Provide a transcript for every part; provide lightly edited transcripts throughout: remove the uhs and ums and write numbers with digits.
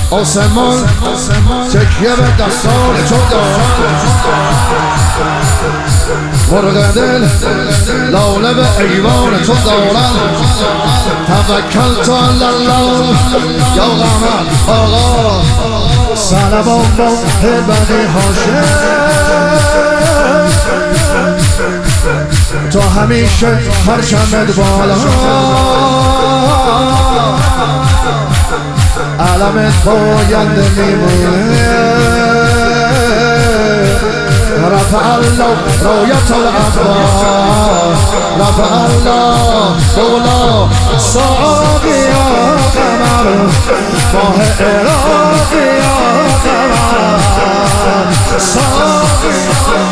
آسمان تکیه به دستان تو دارد، مرغ دل لاله به ایوان تو دارد. توکل تو الله یا قمر آقا، سلام با بنی هاشم، تو همیشه پرچمت بالا، علمت باید میمونه. رفع الله رایت العباس، رفع الله مولا ساقی یا قمر، ماه عراقی یا قمر، ساقی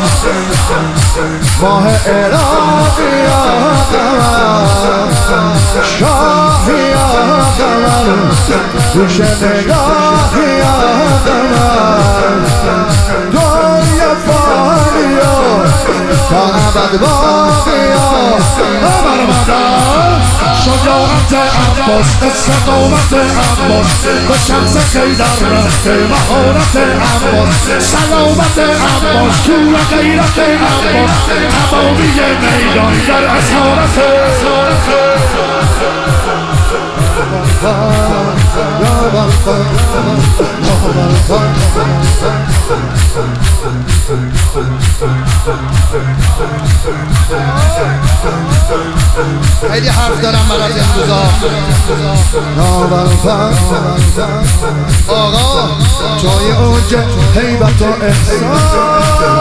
ماه عراقی یا قمر، شاهی یا قمر، دوش نگاهی یا قمر، دنیا فانیا تا ابد باقیا. قمر مدار شجاعت عباس، استقامت عباس، به شمس قیدر رفته مهارت عباس، سلامت عباس، شور غیرت عباس، تمامی میدان در اسارت. خیلی حرف دارم من از امروزا. آقا جای اوج هیبت و احسان،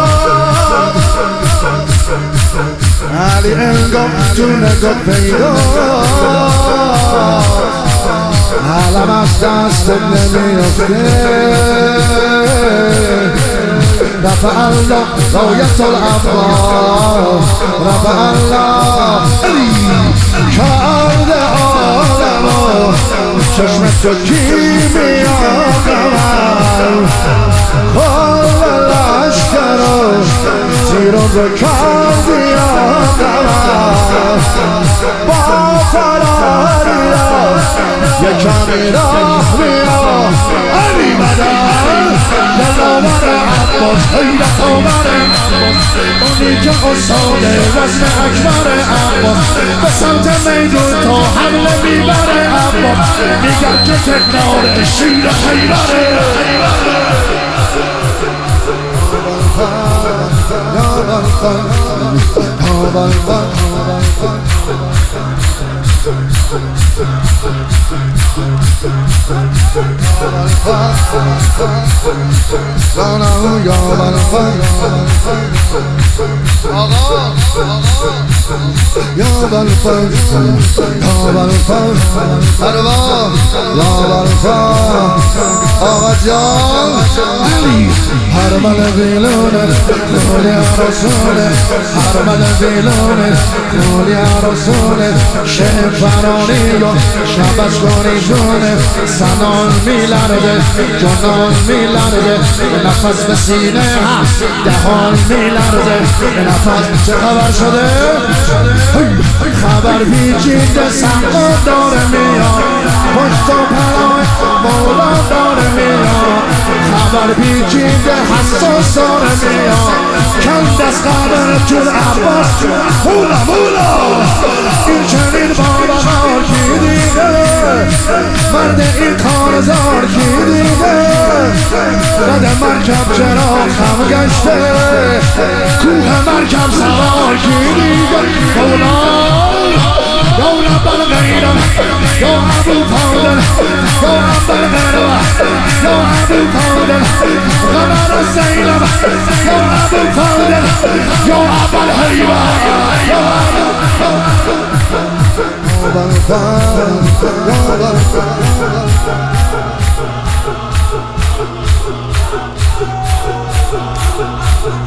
علی انگام جون نگاه پیدا، علم از دست نمیافته. رفع الله رایت العباس، رفع الله کرده عالمو، چشم تو کیمیا قمر، کل لشکرو زیرو کردی یا قمر، با فراریا یک کمی راه بیا. علی مدار دلآور عباس، حیرت آور عباس، اونی که استاد وزن اکبر عباس، به سمت میدون تا حمله میبره عباس، میگن که تکنار شیر خیبره. آقا جان حرمل ویلونه قول یا رسوله، حرمل ویلونه قول یا رسوله، شب فرانی و شبش کنی جونه، سنان میلرده جنان میلرده، نفس به سینه هست دهان میلرده، نفس چه خبر شده؟ خبر پیچیده سقا داره میاد، پشت و پناه مولا داره میاد، خبر پیچیده حساس داره میاد، کند از قبر جون عباس، مولا مولا این چنین بابا کی دیده، مرد این کارزار کی دیده، رد مرکب چرا خم گشته، کوه مرکب سوار کی دیده. مولا یا رب الغیرم یا ابو فاضل یا ابو الغیرم یا ابو فاضل، قمر زینب یا ابو فاضل یا ابو الهیبه یا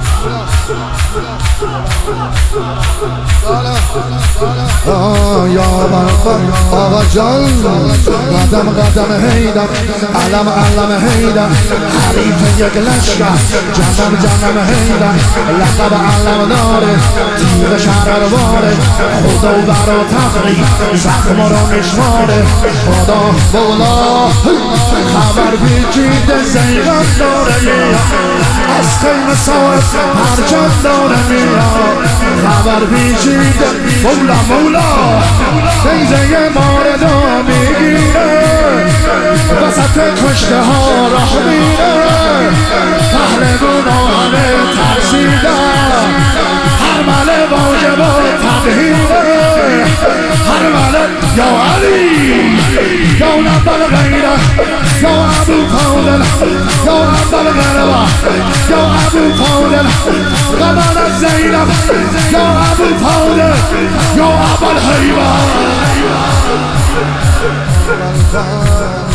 یا آقا جان قدم قدم حیدر علم علم حیدر حریف یک لشکر جنم جنم حیدر لقب علم داره تیغ شرر واره خدا و برا تفری زخم رو میشماره خدا مولا خبر پیچیده زیغم داره میاد از خیمه صاحب پرچم داره میاد خبر پیچیده مولا مولا نیزه ماردو میگیره وسط کشته ها راه میره پهلوونا همه ترسیدن هر مله واجب و تبهیره هر مله یا علی یا نبل غیره یا ابو فاضل یا ابل غربه یا ابو فاضل قبل زینب یا ابو فاضل یا ابل حیبه